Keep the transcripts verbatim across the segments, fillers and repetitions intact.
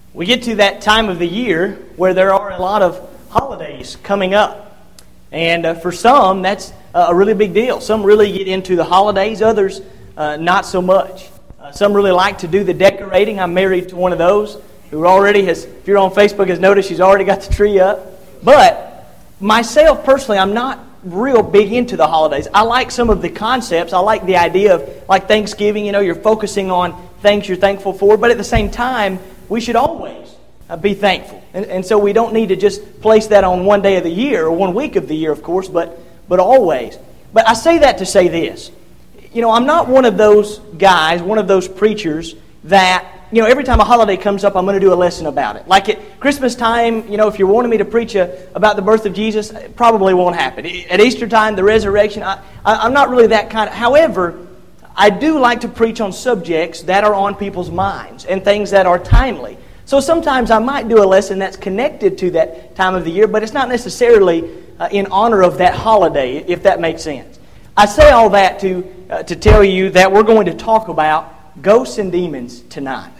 We get to that time of the year where there are a lot of holidays coming up. And uh, for some, that's uh, a really big deal. Some really get into the holidays, others uh, not so much. Uh, some really like to do the decorating. I'm married to one of those who already has, if you're on Facebook, has noticed she's already got the tree up. But myself, personally, I'm not real big into the holidays. I like some of the concepts. I like the idea of, like Thanksgiving, you know, you're focusing on things you're thankful for. But at the same time, we should always uh, be thankful. And, and so we don't need to just place that on one day of the year, or one week of the year, of course, but, but always. But I say that to say this. You know, I'm not one of those guys, one of those preachers that, you know, every time a holiday comes up, I'm going to do a lesson about it. Like at Christmas time, you know, if you're wanting me to preach a, about the birth of Jesus, it probably won't happen. At Easter time, the resurrection, I, I, I'm not really that kind of... However, I do like to preach on subjects that are on people's minds and things that are timely. So sometimes I might do a lesson that's connected to that time of the year, but it's not necessarily uh, in honor of that holiday, if that makes sense. I say all that to uh, to tell you that we're going to talk about ghosts and demons tonight.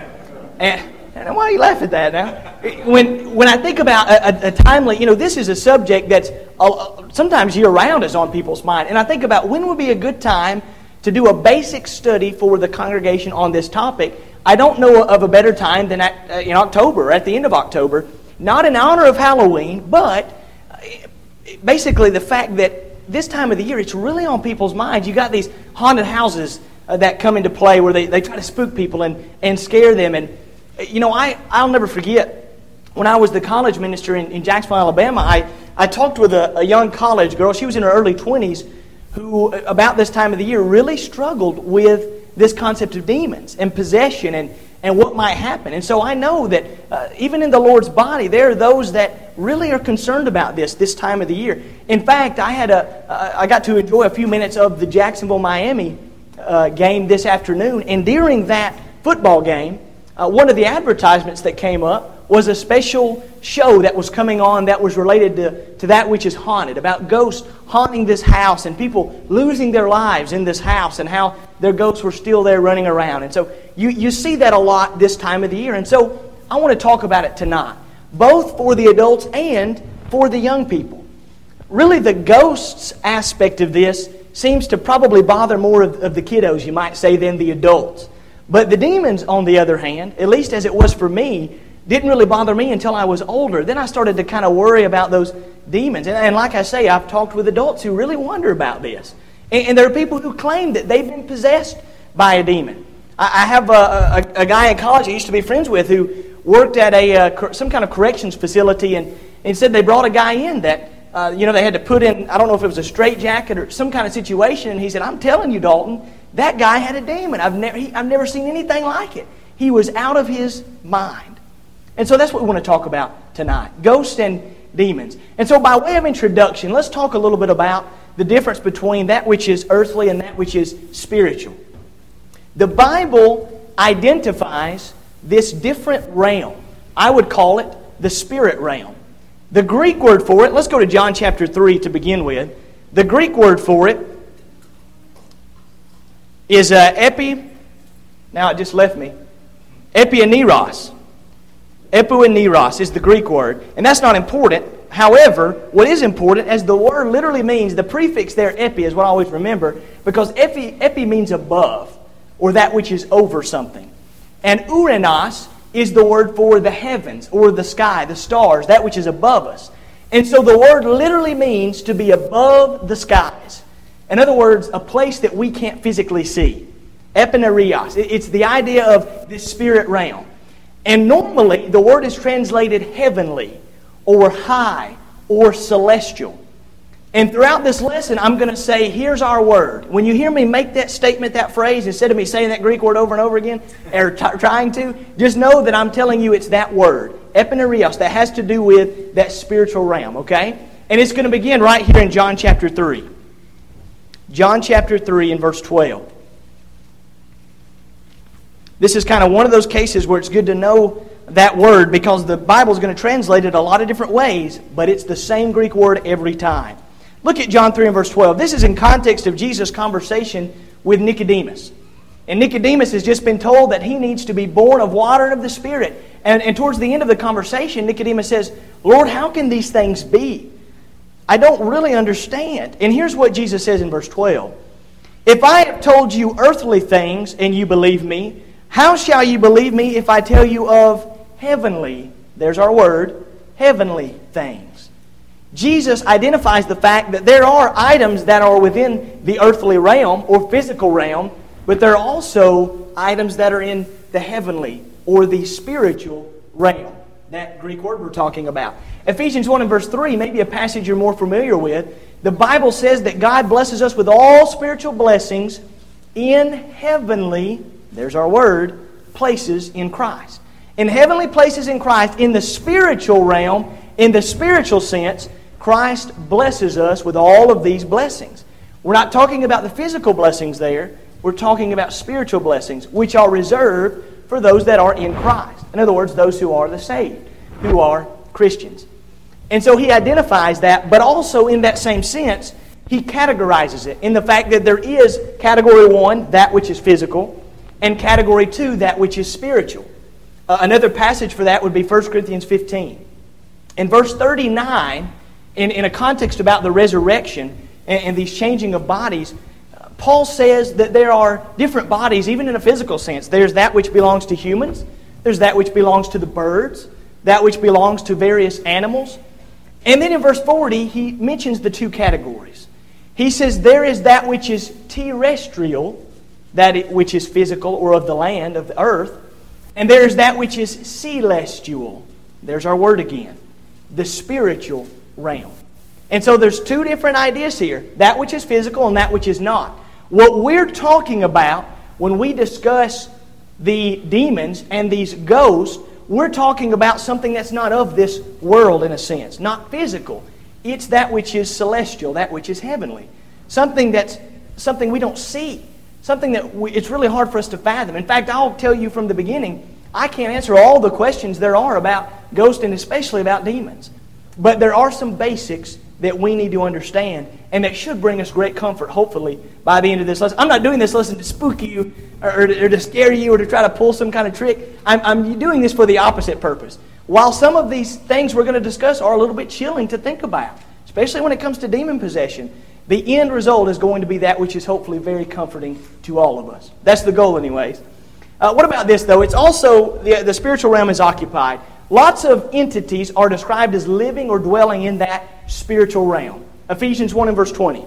And, and why are you laughing at that now? When when I think about a, a, a timely, you know, this is a subject that's uh, sometimes year-round is on people's mind. And I think about when would be a good time to do a basic study for the congregation on this topic. I don't know of a better time than at, uh, in October, at the end of October. Not in honor of Halloween, but uh, basically the fact that this time of the year, it's really on people's minds. You got these haunted houses uh, that come into play where they, they try to spook people and, and scare them. And, uh, you know, I, I'll never forget, when I was the college minister in, in Jacksonville, Alabama, I, I talked with a, a young college girl. She was in her early twenties, who about this time of the year really struggled with this concept of demons and possession and, and what might happen. And so I know that uh, even in the Lord's body, there are those that really are concerned about this this time of the year. In fact, I had a uh, I got to enjoy a few minutes of the Jacksonville-Miami uh, game this afternoon. And during that football game, uh, one of the advertisements that came up was a special show that was coming on that was related to, to that which is haunted, about ghosts haunting this house and people losing their lives in this house and how their ghosts were still there running around. And so you, you see that a lot this time of the year. And so I want to talk about it tonight, both for the adults and for the young people. Really, the ghosts aspect of this seems to probably bother more of, of the kiddos, you might say, than the adults. But the demons, on the other hand, at least as it was for me, didn't really bother me until I was older. Then I started to kind of worry about those demons. And, and like I say, I've talked with adults who really wonder about this. And, and there are people who claim that they've been possessed by a demon. I, I have a, a, a guy in college I used to be friends with who worked at a uh, some kind of corrections facility, and, and said they brought a guy in that, uh, you know, they had to put in, I don't know if it was a straitjacket or some kind of situation, and he said, I'm telling you, Dalton, that guy had a demon. I've never, he, I've never seen anything like it. He was out of his mind. And so that's what we want to talk about tonight, ghosts and demons. And so by way of introduction, let's talk a little bit about the difference between that which is earthly and that which is spiritual. The Bible identifies this different realm. I would call it the spirit realm. The Greek word for it, let's go to John chapter three to begin with. The Greek word for it is uh, epi, now it just left me, epianeros. Epianeros is the Greek word, and that's not important. However, what is important, as the word literally means, the prefix there, epi, is what I always remember, because epi, epi means above, or that which is over something. And uranos is the word for the heavens, or the sky, the stars, that which is above us. And so the word literally means to be above the skies. In other words, a place that we can't physically see. Epineurios. It's the idea of this spirit realm. And normally, the word is translated heavenly, or high, or celestial. And throughout this lesson, I'm going to say, here's our word. When you hear me make that statement, that phrase, instead of me saying that Greek word over and over again, or t- trying to, just know that I'm telling you it's that word, epineurios, that has to do with that spiritual realm, okay? And it's going to begin right here in John chapter three. John chapter three and verse twelve. This is kind of one of those cases where it's good to know that word, because the Bible is going to translate it a lot of different ways, but it's the same Greek word every time. Look at John three and verse twelve. This is in context of Jesus' conversation with Nicodemus. And Nicodemus has just been told that he needs to be born of water and of the Spirit. And, and towards the end of the conversation, Nicodemus says, Lord, how can these things be? I don't really understand. And here's what Jesus says in verse twelve. If I have told you earthly things and you believe me, how shall you believe me if I tell you of heavenly, there's our word, heavenly things? Jesus identifies the fact that there are items that are within the earthly realm or physical realm, but there are also items that are in the heavenly or the spiritual realm. That Greek word we're talking about. Ephesians one and verse three, maybe a passage you're more familiar with. The Bible says that God blesses us with all spiritual blessings in heavenly, there's our word, places in Christ. In heavenly places in Christ, in the spiritual realm, in the spiritual sense, Christ blesses us with all of these blessings. We're not talking about the physical blessings there. We're talking about spiritual blessings, which are reserved for those that are in Christ. In other words, those who are the saved, who are Christians. And so he identifies that, but also in that same sense, he categorizes it in the fact that there is category one, that which is physical, and category two, that which is spiritual. Uh, another passage for that would be First Corinthians fifteen. In verse thirty-nine, in, in a context about the resurrection and, and these changing of bodies, uh, Paul says that there are different bodies, even in a physical sense. There's that which belongs to humans, there's that which belongs to the birds, that which belongs to various animals. And then in verse forty, he mentions the two categories. He says there is that which is terrestrial, that it, which is physical or of the land, of the earth, and there is that which is celestial. There's our word again. The spiritual realm. And so there's two different ideas here. That which is physical and that which is not. What we're talking about when we discuss the demons and these ghosts, we're talking about something that's not of this world in a sense. Not physical. It's that which is celestial, that which is heavenly. Something that's something we don't see. Something that we, it's really hard for us to fathom. In fact, I'll tell you from the beginning, I can't answer all the questions there are about ghosts and especially about demons. But there are some basics that we need to understand and that should bring us great comfort, hopefully, by the end of this lesson. I'm not doing this lesson to spook you or, or, to, or to scare you or to try to pull some kind of trick. I'm, I'm doing this for the opposite purpose. While some of these things we're going to discuss are a little bit chilling to think about, especially when it comes to demon possession, the end result is going to be that which is hopefully very comforting to all of us. That's the goal anyways. Uh, what about this, though? It's also, the, the spiritual realm is occupied. Lots of entities are described as living or dwelling in that spiritual realm. Ephesians one and verse twenty.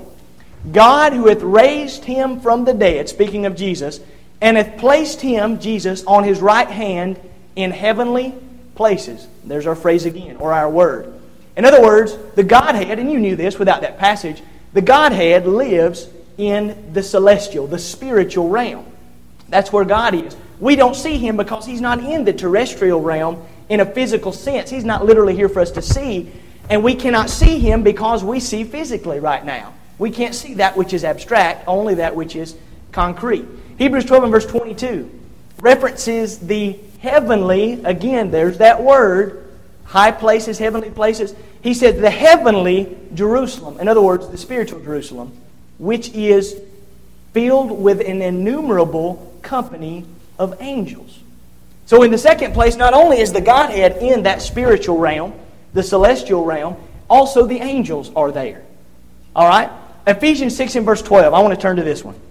God who hath raised him from the dead, speaking of Jesus, and hath placed him, Jesus, on his right hand in heavenly places. There's our phrase again, or our word. In other words, the Godhead, and you knew this without that passage, the Godhead lives in the celestial, the spiritual realm. That's where God is. We don't see him because he's not in the terrestrial realm in a physical sense. He's not literally here for us to see. And we cannot see him because we see physically right now. We can't see that which is abstract, only that which is concrete. Hebrews twelve and verse twenty-two references the heavenly, again, there's that word, high places, heavenly places. He said the heavenly Jerusalem, in other words, the spiritual Jerusalem, which is filled with an innumerable company of angels. So in the second place, not only is the Godhead in that spiritual realm, the celestial realm, also the angels are there. All right? Ephesians six and verse twelve. I want to turn to this one.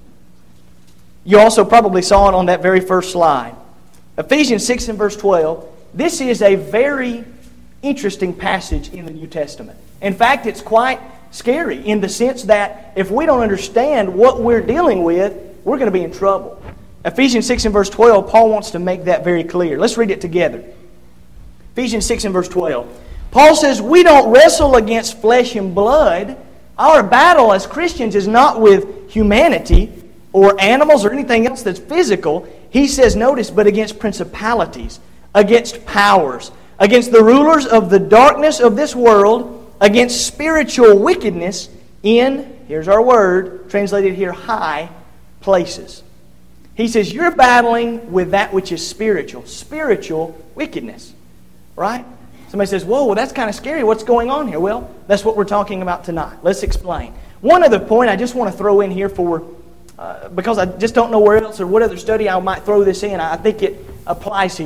You also probably saw it on that very first slide. Ephesians six and verse twelve. This is a very interesting passage in the New Testament. In fact, it's quite scary in the sense that if we don't understand what we're dealing with, we're going to be in trouble. Ephesians six and verse twelve, Paul wants to make that very clear. Let's read it together. Ephesians six and verse twelve. Paul says, we don't wrestle against flesh and blood. Our battle as Christians is not with humanity or animals or anything else that's physical. He says, notice, but against principalities, against powers, against the rulers of the darkness of this world, against spiritual wickedness in, here's our word, translated here, high places. He says, you're battling with that which is spiritual, spiritual wickedness, right? Somebody says, whoa, well, that's kind of scary. What's going on here? Well, that's what we're talking about tonight. Let's explain. One other point I just want to throw in here for, uh, because I just don't know where else or what other study I might throw this in. I think it applies here.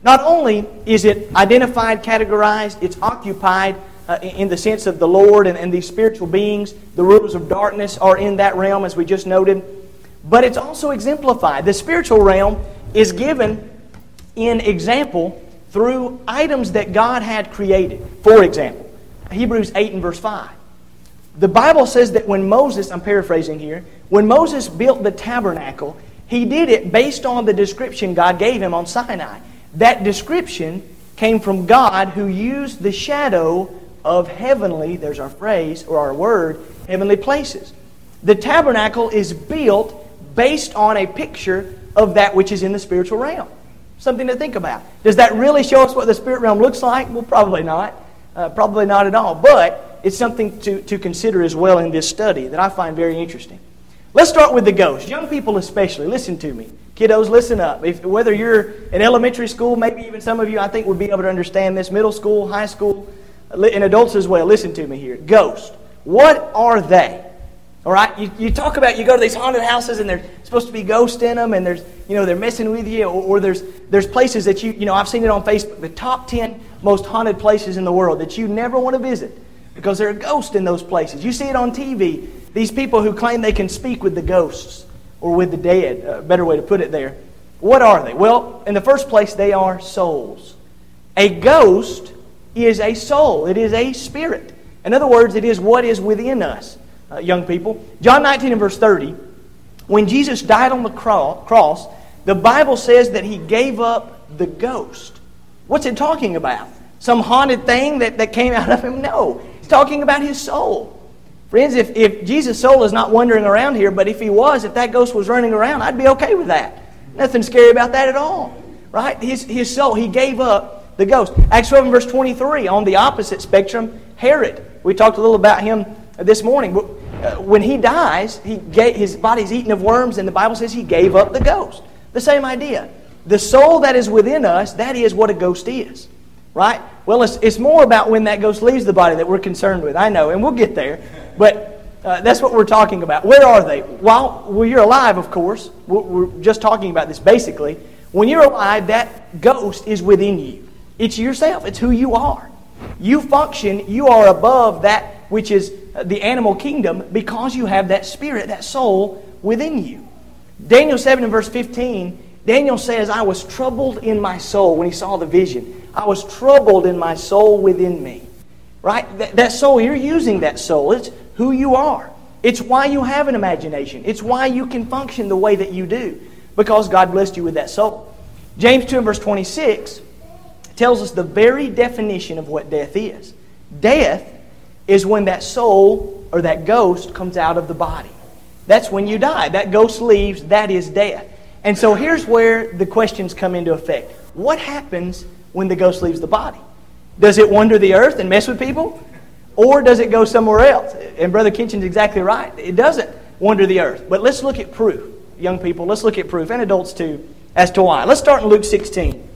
not only is it identified, categorized, it's occupied uh, in the sense of the Lord and, and these spiritual beings, the rulers of darkness are in that realm, as we just noted, but it's also exemplified. The spiritual realm is given in example through items that God had created. For example, Hebrews eight and verse five. The Bible says that when Moses, I'm paraphrasing here, when Moses built the tabernacle, he did it based on the description God gave him on Sinai. That description came from God, who used the shadow of heavenly, there's our phrase or our word, heavenly places. The tabernacle is built based on a picture of that which is in the spiritual realm. Something to think about. Does that really show us what the spirit realm looks like? Well, probably not. Uh, probably not at all. But it's something to, to consider as well in this study that I find very interesting. Let's start with the ghost. Young people especially, listen to me. Kiddos, listen up. If, whether you're in elementary school, maybe even some of you I think would be able to understand this, middle school, high school, and adults as well. Listen to me here. Ghosts. What are they? All right? You, you talk about, you go to these haunted houses and there's supposed to be ghosts in them and there's, you know, they're messing with you, or, or there's there's places that you, you know, I've seen it on Facebook, the top ten most haunted places in the world that you never want to visit because there are ghosts in those places. You see it on T V. These people who claim they can speak with the ghosts or with the dead, a better way to put it there. What are they? Well, in the first place, they are souls. A ghost is a soul. It is a spirit. In other words, it is what is within us, uh, young people. John nineteen and verse thirty, when Jesus died on the cross, the Bible says that He gave up the ghost. What's it talking about? Some haunted thing that, that came out of Him? No. It's talking about His soul. Friends, if, if Jesus' soul is not wandering around here, but if He was, if that ghost was running around, I'd be okay with that. Nothing scary about that at all. Right? His, his soul, He gave up the ghost. Acts twelve and verse twenty-three, on the opposite spectrum, Herod. We talked a little about him this morning. When he dies, he gave, his body's eaten of worms, and the Bible says he gave up the ghost. The same idea. The soul that is within us, that is what a ghost is. Right? Well, it's, it's more about when that ghost leaves the body that we're concerned with. I know, and we'll get there. But uh, that's what we're talking about. Where are they? While well, you're alive, of course. We're, we're just talking about this basically. When you're alive, that ghost is within you. It's yourself. It's who you are. You function, you are above that which is the animal kingdom because you have that spirit, that soul within you. Daniel seven and verse fifteen, Daniel says, I was troubled in my soul when he saw the vision. I was troubled in my soul within me. Right? That, that soul, you're using that soul. It's who you are. It's why you have an imagination. It's why you can function the way that you do. Because God blessed you with that soul. James two and verse twenty-six tells us the very definition of what death is. Death is when that soul or that ghost comes out of the body. That's when you die. That ghost leaves. That is death. And so here's where the questions come into effect. What happens when the ghost leaves the body? Does it wander the earth and mess with people? Or does it go somewhere else? And Brother Kinchen's exactly right. It doesn't wander the earth. But let's look at proof, young people. Let's look at proof, and adults too, as to why. Let's start in Luke sixteen.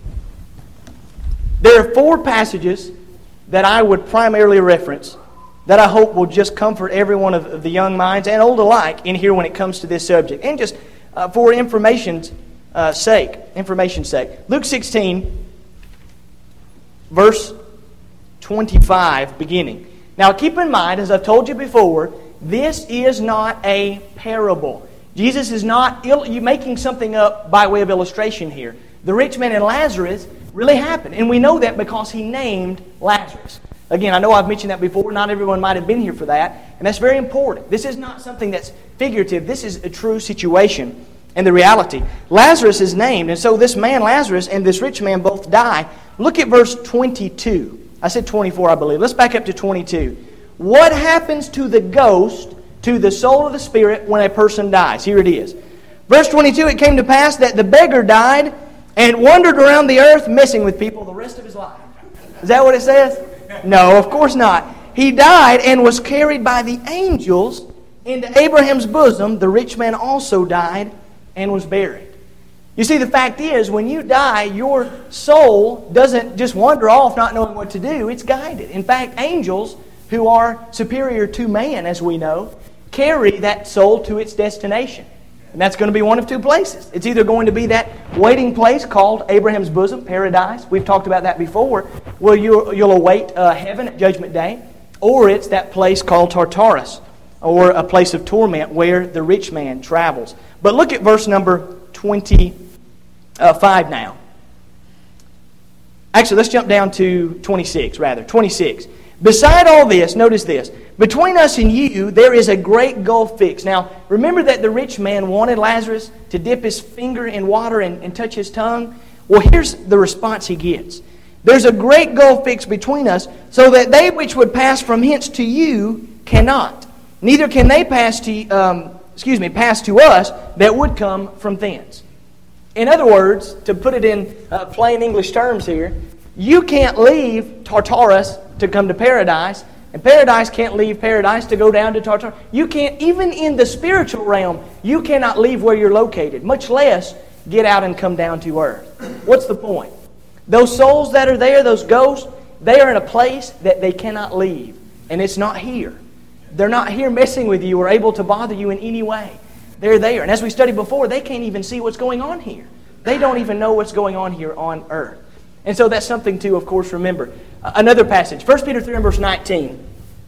There are four passages that I would primarily reference that I hope will just comfort every one of the young minds and old alike in here when it comes to this subject. And just uh, for information's uh, sake, information's sake. Luke sixteen, verse twenty-five, beginning. Now keep in mind, as I've told you before, this is not a parable. Jesus is not ill- you making something up by way of illustration here. The rich man and Lazarus really happened. And we know that because he named Lazarus. Again, I know I've mentioned that before. Not everyone might have been here for that. And that's very important. This is not something that's figurative. This is a true situation and the reality. Lazarus is named. And so this man, Lazarus, and this rich man both die. Look at verse twenty-two. I said twenty-four, I believe. Let's back up to twenty-two. What happens to the ghost, to the soul of the spirit, when a person dies? Here it is. Verse twenty-two, it came to pass that the beggar died and wandered around the earth messing with people the rest of his life. Is that what it says? No, of course not. He died and was carried by the angels into Abraham's bosom. The rich man also died and was buried. You see, the fact is, when you die, your soul doesn't just wander off not knowing what to do. It's guided. In fact, angels, who are superior to man, as we know, carry that soul to its destination. And that's going to be one of two places. It's either going to be that waiting place called Abraham's bosom, paradise. We've talked about that before, where you'll, you'll await uh, heaven at Judgment Day. Or it's that place called Tartarus, or a place of torment where the rich man travels. But look at verse number twenty-five now. Actually, let's jump down to twenty-six, rather. twenty-six. Beside all this, notice this. Between us and you, there is a great gulf fixed. Now, remember that the rich man wanted Lazarus to dip his finger in water and, and touch his tongue? Well, here's the response he gets. There's a great gulf fixed between us, so that they which would pass from hence to you cannot. Neither can they pass to, um, excuse me, pass to us that would come from thence. In other words, to put it in uh, plain English terms here, you can't leave Tartarus to come to paradise, and paradise can't leave paradise to go down to Tartarus. You can't, even in the spiritual realm, you cannot leave where you're located, much less get out and come down to earth. What's the point? Those souls that are there, those ghosts, they are in a place that they cannot leave, and it's not here. They're not here messing with you or able to bother you in any way. They're there. And as we studied before, they can't even see what's going on here. They don't even know what's going on here on earth. And so that's something to, of course, remember. Uh, another passage, First Peter three and verse nineteen.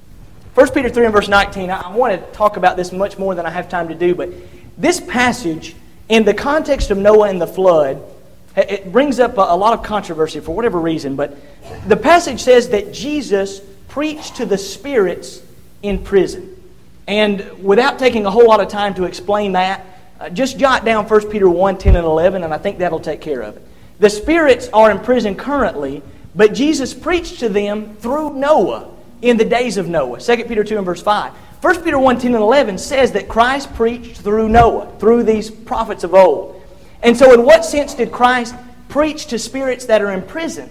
First Peter three and verse nineteen, I, I want to talk about this much more than I have time to do, but this passage, in the context of Noah and the flood, it brings up a, a lot of controversy for whatever reason, but the passage says that Jesus preached to the spirits in prison. And without taking a whole lot of time to explain that, uh, just jot down First Peter one, ten, and eleven, and I think that'll take care of it. The spirits are in prison currently, but Jesus preached to them through Noah in the days of Noah. Second Peter two and verse five. First Peter one, ten, and eleven says that Christ preached through Noah, through these prophets of old. And so in what sense did Christ preach to spirits that are in prison?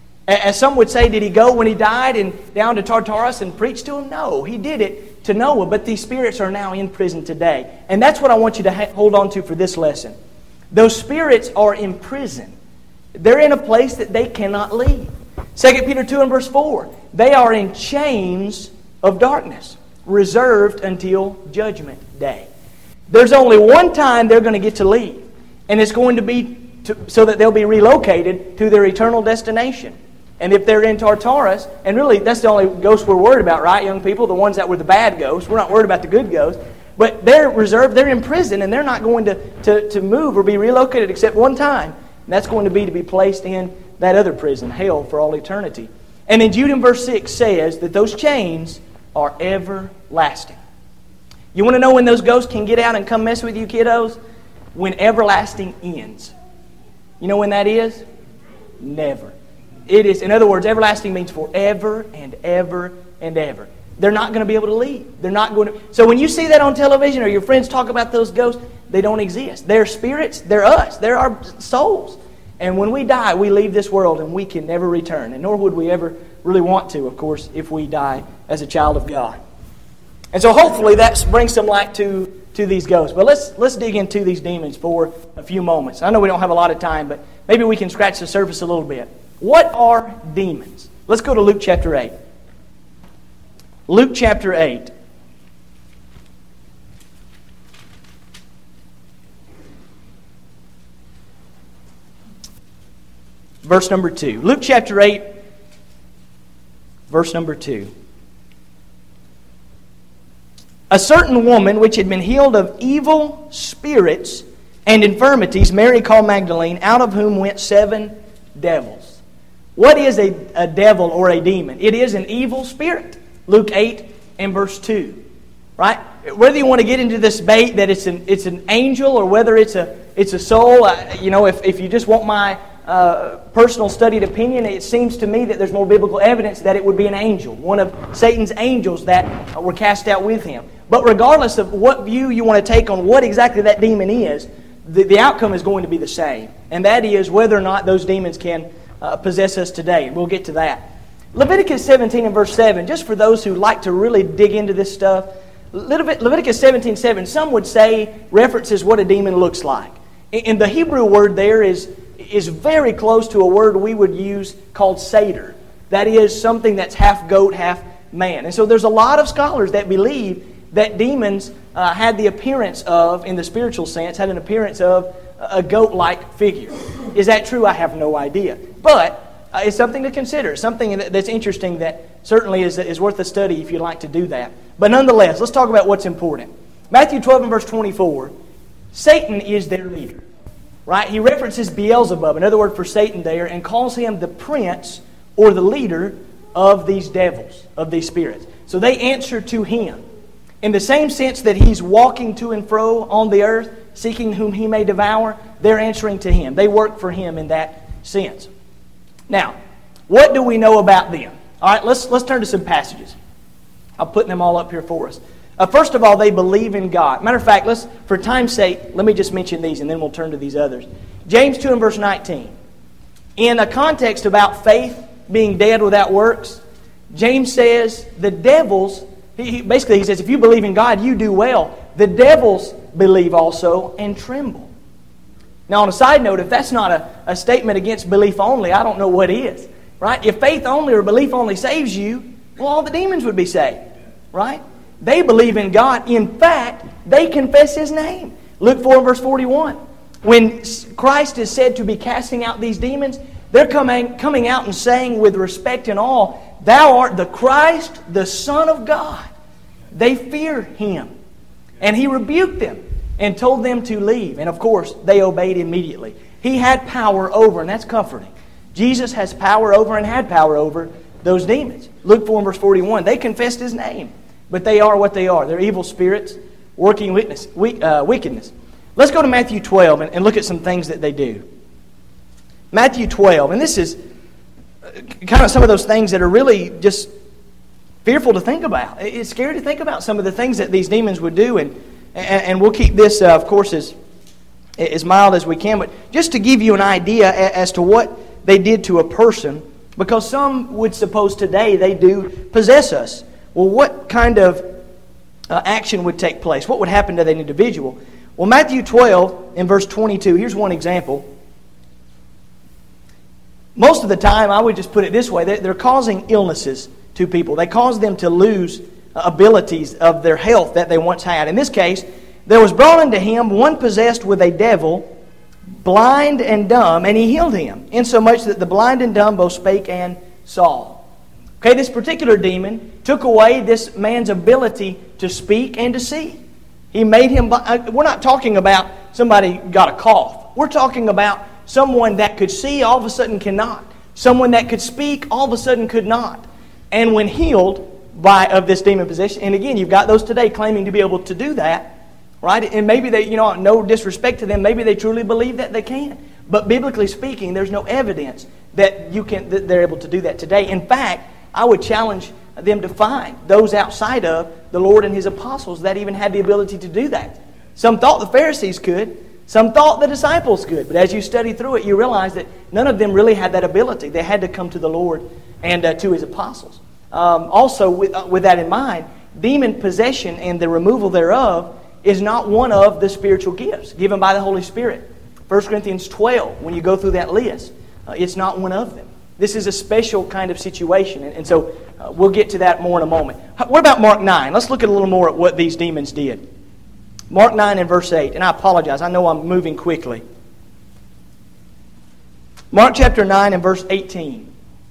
As some would say, did he go when he died and down to Tartarus and preach to them? No, he did it to Noah, but these spirits are now in prison today. And that's what I want you to ha- hold on to for this lesson. Those spirits are in prison. They're in a place that they cannot leave. Second Peter two and verse four. They are in chains of darkness, reserved until judgment day. There's only one time they're going to get to leave, and it's going to be to, so that they'll be relocated to their eternal destination. And if they're in Tartarus, and really that's the only ghosts we're worried about, right, young people? The ones that were the bad ghosts. We're not worried about the good ghosts. But they're reserved, they're in prison, and they're not going to, to, to move or be relocated except one time. And that's going to be to be placed in that other prison, hell, for all eternity. And then Jude in verse six says that those chains are everlasting. You want to know when those ghosts can get out and come mess with you, kiddos? When everlasting ends. You know when that is? Never. It is, in other words, everlasting means forever and ever and ever. They're not going to be able to leave. They're not going to. So when you see that on television or your friends talk about those ghosts, they don't exist. They're spirits. They're us. They're our souls. And when we die, we leave this world and we can never return. And nor would we ever really want to, of course, if we die as a child of God. And so hopefully that brings some light to, to these ghosts. But let's, let's dig into these demons for a few moments. I know we don't have a lot of time, but maybe we can scratch the surface a little bit. What are demons? Let's go to Luke chapter eight. Luke chapter eight. Verse number two. Luke chapter eight, verse number two. A certain woman which had been healed of evil spirits and infirmities, Mary called Magdalene, out of whom went seven devils. What is a, a devil or a demon? It is an evil spirit. Luke eight and verse two. Right? Whether you want to get into this debate that it's an it's an angel or whether it's a it's a soul, uh, you know, if, if you just want my uh, personal studied opinion, it seems to me that there's more biblical evidence that it would be an angel, one of Satan's angels that were cast out with him. But regardless of what view you want to take on what exactly that demon is, the, the outcome is going to be the same. And that is whether or not those demons can uh, possess us today. We'll get to that. Leviticus seventeen and verse seven, just for those who like to really dig into this stuff, Leviticus seventeen seven, some would say references what a demon looks like. And the Hebrew word there is, is very close to a word we would use called satyr. That is something that's half goat, half man. And so there's a lot of scholars that believe that demons uh, had the appearance of, in the spiritual sense, had an appearance of a goat-like figure. Is that true? I have no idea. But uh, it's something to consider. It's something that, that's interesting that certainly is, is worth a study if you'd like to do that. But nonetheless, let's talk about what's important. Matthew twelve and verse twenty-four, Satan is their leader. Right? He references Beelzebub, another word for Satan there, and calls him the prince or the leader of these devils, of these spirits. So they answer to him. In the same sense that he's walking to and fro on the earth, seeking whom he may devour, they're answering to him. They work for him in that sense. Now, what do we know about them? All right, let's, let's turn to some passages. I'll put them all up here for us. Uh, first of all, they believe in God. Matter of fact, let's, for time's sake, let me just mention these and then we'll turn to these others. James two and verse nineteen. In a context about faith being dead without works, James says the devils, he, he, basically he says, if you believe in God, you do well. The devils believe also and tremble. Now on a side note, if that's not a, a statement against belief only, I don't know what is. Right? If faith only or belief only saves you, well, all the demons would be saved. Right? They believe in God. In fact, they confess His name. Luke four verse forty-one. When Christ is said to be casting out these demons, they're coming, coming out and saying with respect and awe, Thou art the Christ, the Son of God. They fear Him. And He rebuked them and told them to leave. And of course, they obeyed immediately. He had power over, and that's comforting. Jesus has power over and had power over those demons. Luke four verse forty-one. They confessed His name. But they are what they are. They're evil spirits working witness, uh, wickedness. Let's go to Matthew twelve and, and look at some things that they do. Matthew twelve, and this is kind of some of those things that are really just fearful to think about. It's scary to think about some of the things that these demons would do, and and, and we'll keep this, uh, of course, as, as mild as we can, but just to give you an idea as to what they did to a person, because some would suppose today they do possess us. Well, what kind of uh, action would take place? What would happen to that individual? Well, Matthew twelve in verse twenty-two, here's one example. Most of the time, I would just put it this way, they're causing illnesses to people. They cause them to lose abilities of their health that they once had. In this case, there was brought unto him one possessed with a devil, blind and dumb, and he healed him, insomuch that the blind and dumb both spake and saw. Okay, this particular demon took away this man's ability to speak and to see. He made him, we're not talking about somebody got a cough. We're talking about someone that could see, all of a sudden cannot. Someone that could speak, all of a sudden could not. And when healed by of this demon possession, and again, you've got those today claiming to be able to do that, right? And maybe they, you know, no disrespect to them, maybe they truly believe that they can. But biblically speaking, there's no evidence that you can that they're able to do that today. In fact, I would challenge them to find those outside of the Lord and His apostles that even had the ability to do that. Some thought the Pharisees could. Some thought the disciples could. But as you study through it, you realize that none of them really had that ability. They had to come to the Lord and uh, to His apostles. Um, also, with, uh, with that in mind, demon possession and the removal thereof is not one of the spiritual gifts given by the Holy Spirit. First Corinthians twelve, when you go through that list, uh, it's not one of them. This is a special kind of situation, and, and so uh, we'll get to that more in a moment. What about Mark nine? Let's look at a little more at what these demons did. Mark nine and verse eight, and I apologize, I know I'm moving quickly. Mark chapter nine and verse eighteen.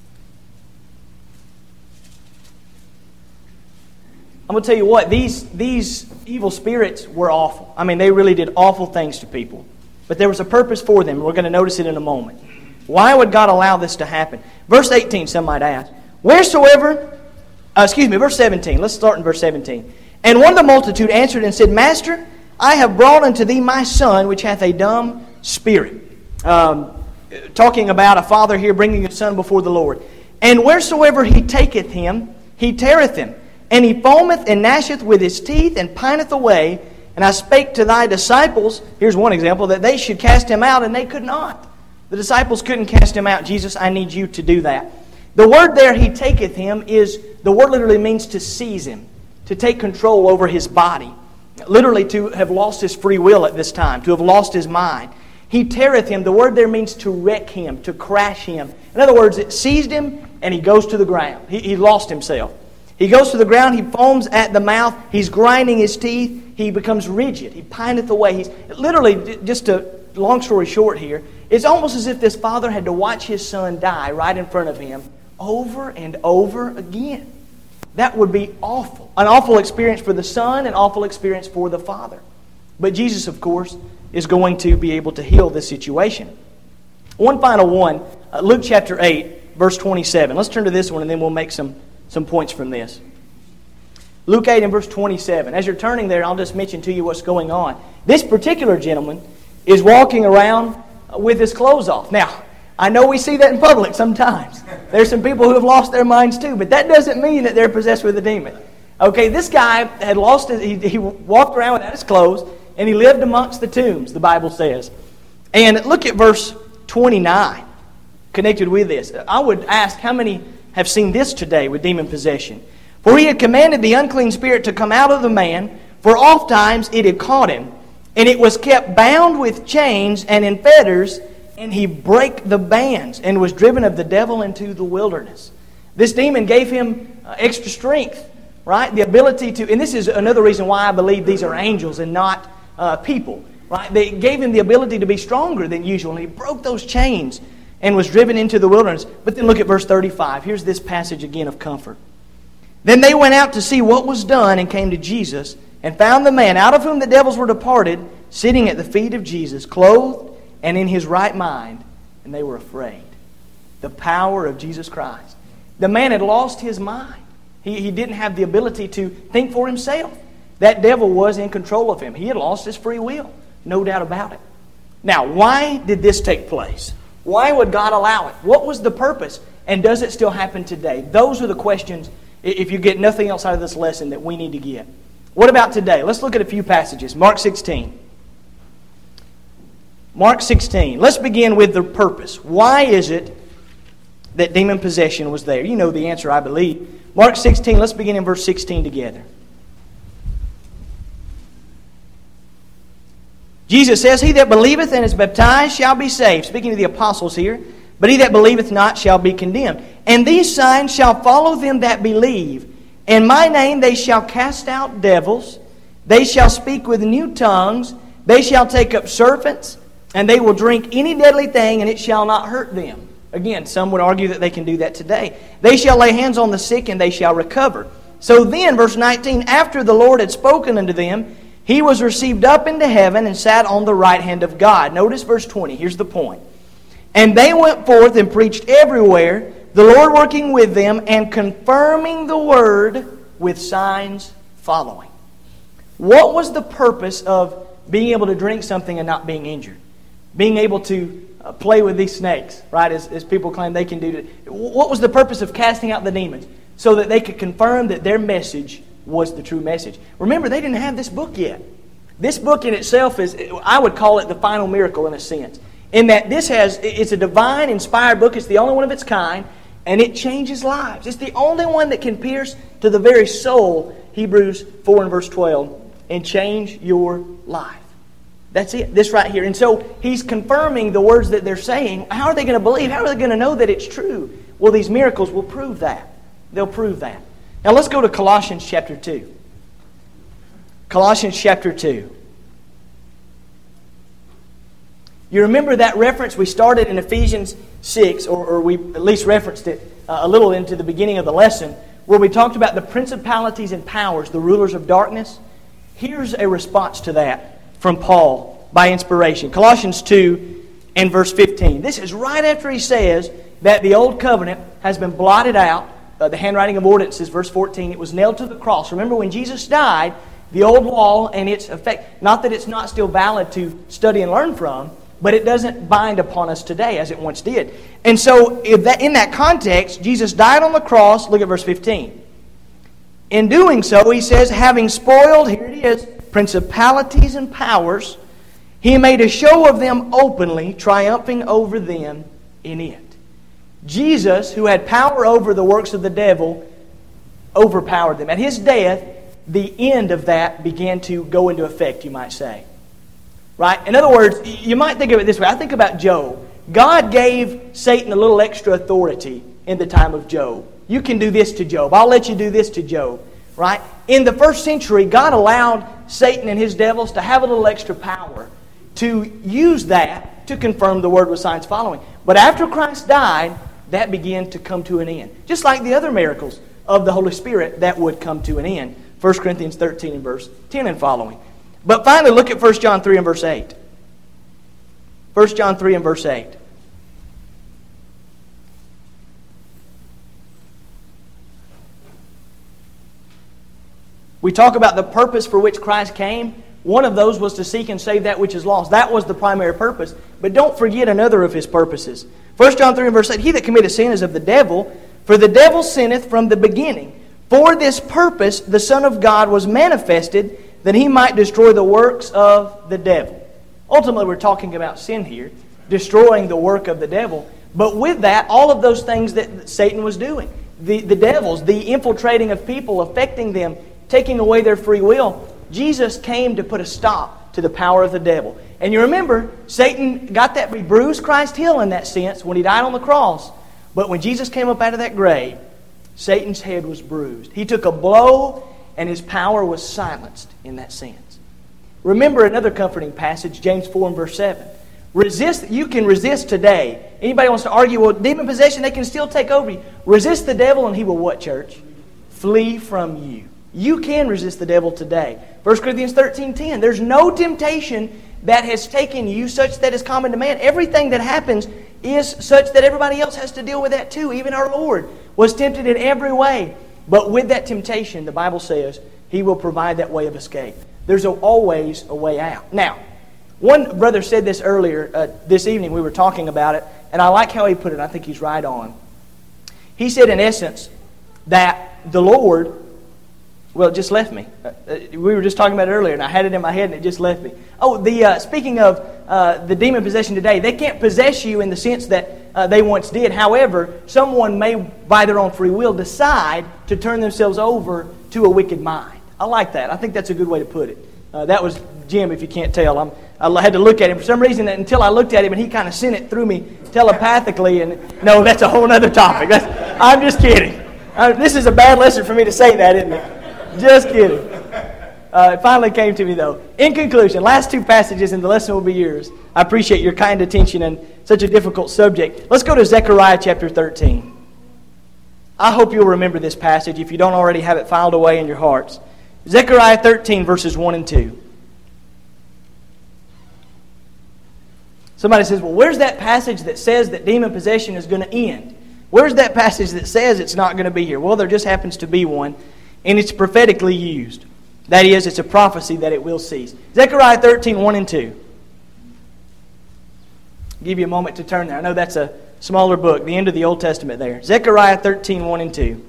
I'm going to tell you what, these, these evil spirits were awful. I mean, they really did awful things to people. But there was a purpose for them, and we're going to notice it in a moment. Why would God allow this to happen? Verse eighteen, some might ask. Wheresoever, uh, excuse me, verse seventeen. Let's start in verse seventeen. And one of the multitude answered and said, Master, I have brought unto thee my son, which hath a dumb spirit. Um, talking about a father here bringing his son before the Lord. And wheresoever he taketh him, he teareth him. And he foameth and gnasheth with his teeth and pineth away. And I spake to thy disciples, here's one example, that they should cast him out, and they could not. The disciples couldn't cast him out. Jesus, I need you to do that. The word there, he taketh him, is, the word literally means to seize him, to take control over his body. Literally to have lost his free will at this time, to have lost his mind. He teareth him, the word there means to wreck him, to crash him. In other words, it seized him and he goes to the ground. He, he lost himself. He goes to the ground, he foams at the mouth, he's grinding his teeth, he becomes rigid, he pineth away. He's literally, just a long story short here, it's almost as if this father had to watch his son die right in front of him over and over again. That would be awful. An awful experience for the son, an awful experience for the father. But Jesus, of course, is going to be able to heal this situation. One final one, uh, Luke chapter eight, verse twenty-seven. Let's turn to this one and then we'll make some, some points from this. Luke eight and verse twenty-seven. As you're turning there, I'll just mention to you what's going on. This particular gentleman is walking around with his clothes off. Now, I know we see that in public sometimes. There's some people who have lost their minds too, but that doesn't mean that they're possessed with a demon. Okay, this guy had lost his, he, he walked around without his clothes, and he lived amongst the tombs, the Bible says. And look at verse twenty-nine, connected with this. I would ask, how many have seen this today with demon possession? For he had commanded the unclean spirit to come out of the man, for oft times it had caught him, and it was kept bound with chains and in fetters, and he brake the bands, and was driven of the devil into the wilderness. This demon gave him uh, extra strength, right? The ability to, and this is another reason why I believe these are angels and not uh, people, right? They gave him the ability to be stronger than usual, and he broke those chains and was driven into the wilderness. But then look at verse thirty-five. Here's this passage again of comfort. Then they went out to see what was done, and came to Jesus, and found the man, out of whom the devils were departed, sitting at the feet of Jesus, clothed and in his right mind, and they were afraid. The power of Jesus Christ. The man had lost his mind. He, he didn't have the ability to think for himself. That devil was in control of him. He had lost his free will, no doubt about it. Now, why did this take place? Why would God allow it? What was the purpose? And does it still happen today? Those are the questions, if you get nothing else out of this lesson, that we need to get. What about today? Let's look at a few passages. Mark sixteen. Mark sixteen. Let's begin with the purpose. Why is it that demon possession was there? You know the answer, I believe. Mark sixteen, let's begin in verse sixteen together. Jesus says, He that believeth and is baptized shall be saved. Speaking to the apostles here. But he that believeth not shall be condemned. And these signs shall follow them that believe. In my name they shall cast out devils. They shall speak with new tongues. They shall take up serpents. And they will drink any deadly thing, and it shall not hurt them. Again, some would argue that they can do that today. They shall lay hands on the sick, and they shall recover. So then, verse nineteen, after the Lord had spoken unto them, He was received up into heaven and sat on the right hand of God. Notice verse twenty. Here's the point. And they went forth and preached everywhere, the Lord working with them and confirming the word with signs following. What was the purpose of being able to drink something and not being injured? Being able to uh, play with these snakes, right, as, as people claim they can do. To, what was the purpose of casting out the demons? So that they could confirm that their message was the true message. Remember, they didn't have this book yet. This book in itself is, I would call it the final miracle in a sense. In that this has, it's a divine inspired book. It's the only one of its kind. And it changes lives. It's the only one that can pierce to the very soul, Hebrews four and verse twelve, and change your life. That's it. This right here. And so he's confirming the words that they're saying. How are they going to believe? How are they going to know that it's true? Well, these miracles will prove that. They'll prove that. Now let's go to Colossians chapter two. Colossians chapter two. You remember that reference we started in Ephesians six, or, or we at least referenced it uh, a little into the beginning of the lesson, where we talked about the principalities and powers, the rulers of darkness. Here's a response to that from Paul by inspiration. Colossians two and verse fifteen. This is right after he says that the old covenant has been blotted out. Uh, the handwriting of ordinances, verse fourteen, it was nailed to the cross. Remember when Jesus died, the old law and its effect, not that it's not still valid to study and learn from, but it doesn't bind upon us today as it once did. And so if that, in that context, Jesus died on the cross. Look at verse fifteen. In doing so, he says, having spoiled, here it is, principalities and powers, he made a show of them openly, triumphing over them in it. Jesus, who had power over the works of the devil, overpowered them. At His death, the end of that began to go into effect, you might say. Right? In other words, you might think of it this way. I think about Job. God gave Satan a little extra authority in the time of Job. You can do this to Job. I'll let you do this to Job. Right? In the first century, God allowed Satan and his devils to have a little extra power to use that to confirm the word with signs following. But after Christ died, that began to come to an end. Just like the other miracles of the Holy Spirit, that would come to an end. First Corinthians thirteen and verse ten and following. But finally, look at First John three and verse eight. First John three and verse eight. We talk about the purpose for which Christ came. One of those was to seek and save that which is lost. That was the primary purpose. But don't forget another of His purposes. First John three and verse eight, He that committeth sin is of the devil, for the devil sinneth from the beginning. For this purpose the Son of God was manifested, that He might destroy the works of the devil. Ultimately, we're talking about sin here, destroying the work of the devil. But with that, all of those things that Satan was doing, the, the devils, the infiltrating of people, affecting them, taking away their free will, Jesus came to put a stop to the power of the devil. And you remember, Satan got that, he bruised Christ's heel in that sense when He died on the cross. But when Jesus came up out of that grave, Satan's head was bruised. He took a blow and his power was silenced in that sense. Remember another comforting passage, James four and verse seven. Resist, you can resist today. Anybody wants to argue, well, demon possession, they can still take over you. Resist the devil and he will what, church? Flee from you. You can resist the devil today. First Corinthians thirteen ten. There's no temptation that has taken you such that is common to man. Everything that happens is such that everybody else has to deal with that too. Even our Lord was tempted in every way. But with that temptation, the Bible says He will provide that way of escape. There's a, always a way out. Now, one brother said this earlier, uh, this evening we were talking about it, and I like how he put it. I think he's right on. He said in essence that the Lord... Well, it just left me. Uh, we were just talking about it earlier, and I had it in my head, and it just left me. Oh, the uh, speaking of uh, the demon possession today, they can't possess you in the sense that uh, they once did. However, someone may, by their own free will, decide to turn themselves over to a wicked mind. I like that. I think that's a good way to put it. Uh, that was Jim, if you can't tell. I'm, I had to look at him. For some reason, until I looked at him, and he kind of sent it through me telepathically. And no, that's a whole other topic. That's, I'm just kidding. Uh, this is a bad lesson for me to say that, isn't it? Just kidding. Uh, it finally came to me, though. In conclusion, last two passages, and the lesson will be yours. I appreciate your kind attention and such a difficult subject. Let's go to Zechariah chapter thirteen. I hope you'll remember this passage if you don't already have it filed away in your hearts. Zechariah thirteen, verses one and two. Somebody says, well, where's that passage that says that demon possession is going to end? Where's that passage that says it's not going to be here? Well, there just happens to be one. And it's prophetically used. That is, it's a prophecy that it will cease. Zechariah thirteen, one and two. I'll give you a moment to turn there. I know that's a smaller book, the end of the Old Testament there. Zechariah thirteen, one and two.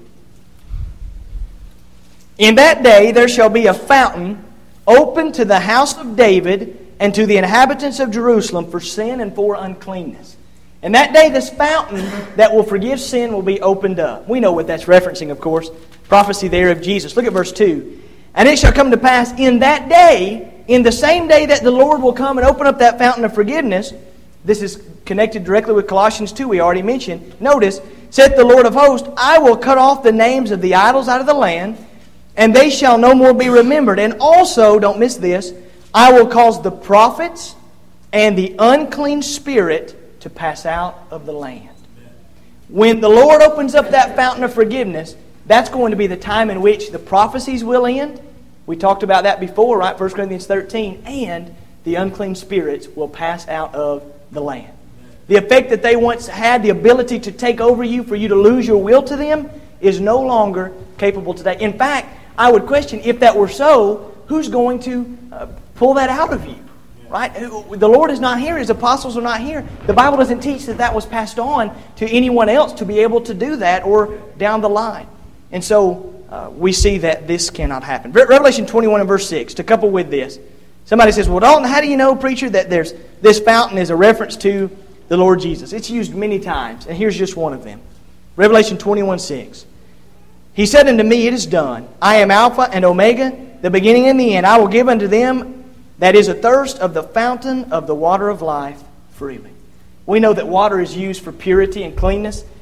In that day there shall be a fountain open to the house of David and to the inhabitants of Jerusalem for sin and for uncleanness. And that day this fountain that will forgive sin will be opened up. We know what that's referencing, of course. Prophecy there of Jesus. Look at verse two. And it shall come to pass in that day, in the same day that the Lord will come and open up that fountain of forgiveness. This is connected directly with Colossians two we already mentioned. Notice, saith the Lord of hosts, I will cut off the names of the idols out of the land, and they shall no more be remembered. And also, don't miss this, I will cause the prophets and the unclean spirit to pass out of the land. When the Lord opens up that fountain of forgiveness, that's going to be the time in which the prophecies will end. We talked about that before, right? First Corinthians thirteen. And the unclean spirits will pass out of the land. The effect that they once had, the ability to take over you, for you to lose your will to them, is no longer capable today. In fact, I would question, if that were so, who's going to uh, pull that out of you? Right? The Lord is not here. His apostles are not here. The Bible doesn't teach that that was passed on to anyone else to be able to do that or down the line. And so uh, we see that this cannot happen. Revelation twenty-one and verse six, to couple with this. Somebody says, well, Dalton, how do you know, preacher, that there's this fountain is a reference to the Lord Jesus? It's used many times, and here's just one of them. Revelation twenty-one six. He said unto me, it is done. I am Alpha and Omega, the beginning and the end. I will give unto them that is athirst of the fountain of the water of life freely. We know that water is used for purity and cleanness.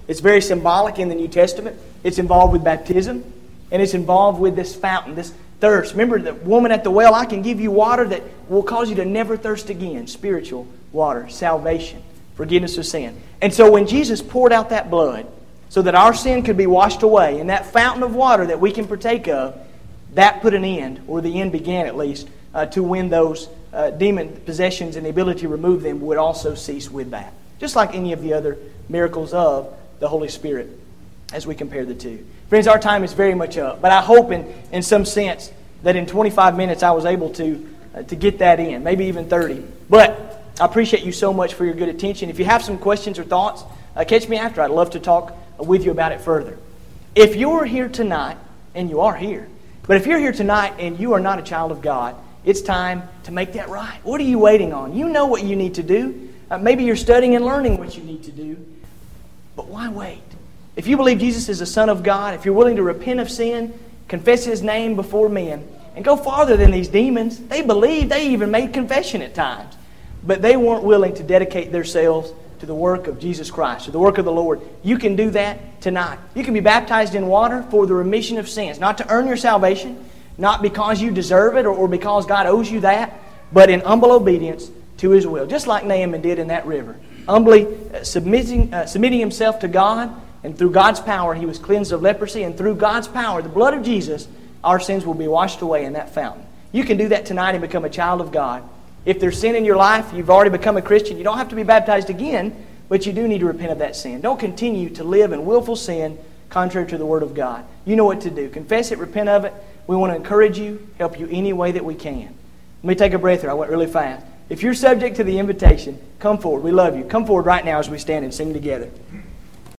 It's very symbolic in the New Testament. It's involved with baptism, and it's involved with this fountain, this thirst. Remember the woman at the well, I can give you water that will cause you to never thirst again. Spiritual water, salvation, forgiveness of sin. And so when Jesus poured out that blood so that our sin could be washed away, and that fountain of water that we can partake of, that put an end, or the end began at least, uh, to when those uh, demon possessions and the ability to remove them would also cease with that. Just like any of the other miracles of the Holy Spirit as we compare the two. Friends, our time is very much up, but I hope in, in some sense that in twenty-five minutes I was able to, uh, to get that in, maybe even thirty. But I appreciate you so much for your good attention. If you have some questions or thoughts, uh, catch me after. I'd love to talk with you about it further. If you're here tonight, and you are here, but if you're here tonight and you are not a child of God, it's time to make that right. What are you waiting on? You know what you need to do. Uh, maybe you're studying and learning what you need to do. But why wait? If you believe Jesus is the Son of God, if you're willing to repent of sin, confess His name before men, and go farther than these demons, they believed, they even made confession at times, but they weren't willing to dedicate themselves to the work of Jesus Christ, to the work of the Lord. You can do that tonight. You can be baptized in water for the remission of sins, not to earn your salvation, not because you deserve it or, or because God owes you that, but in humble obedience to His will, just like Naaman did in that river. Humbly uh, submitting, uh, submitting himself to God, and through God's power he was cleansed of leprosy, and through God's power, the blood of Jesus, our sins will be washed away in that fountain. You can do that tonight and become a child of God. If there's sin in your life, you've already become a Christian, you don't have to be baptized again, but you do need to repent of that sin. Don't continue to live in willful sin contrary to the Word of God. You know what to do. Confess it, repent of it. We want to encourage you, help you any way that we can. Let me take a breath here. I went really fast. If you're subject to the invitation, come forward. We love you. Come forward right now as we stand and sing together.